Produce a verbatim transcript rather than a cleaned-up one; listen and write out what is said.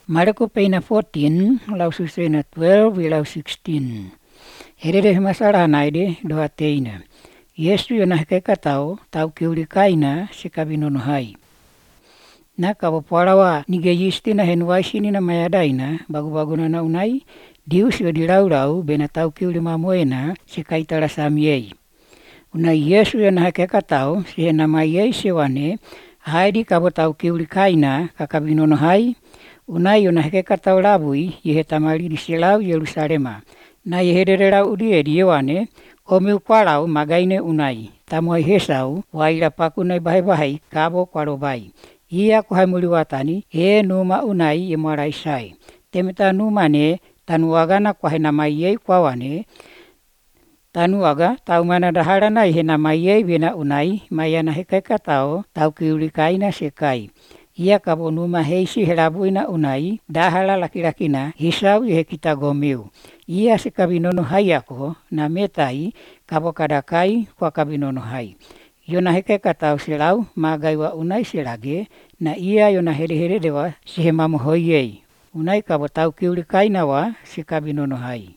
Marko peina fourteen, lau susena twelve i lau sixteen. Herere masalah naide doa teina. Yesu yona heke katao, tau kiuri kaina se kabinono hai. Na kabo palawa nige yisti na henuaisi ni na mayadaina, bagu-baguna na unai, dius yo dirau-rau bena tau kiuri mamoena se kaitara samiei. Unai Yesu yona heke katao, se na maiei se wane, haidi kabo tau kiuri kaina kakabinono hai, unai yona heke katao labui, yehe tamariri se lau Yerusalema. Na yeherere lau urieri wane, omiu kwalau magaine unai, tamuai hesau, waila pakunai bahai-bahai kabo kwarobai. Ia kuhai muliwatani, e numa unai e maraisai. Temeta numane, tanuaga na kuhai namaiei kwawane, tanuaga tau mana dahara na ihe namaiei bena unai, mayana hekai katao, tau kiuri kaina sekai. Ia kabo numa heisi helabuina unai, dahala laki-lakina, hisau ihe kita gomiu. Ia se kabinono hai ako, na metai, kabo kadakai kwa kabinono hai. Yona heke katau selau, magaiwa unai selage, na ia yona here-here dewa, sehe mamu hoiei. Unai kabo tau kiuri kaina wa, se kabinono hai.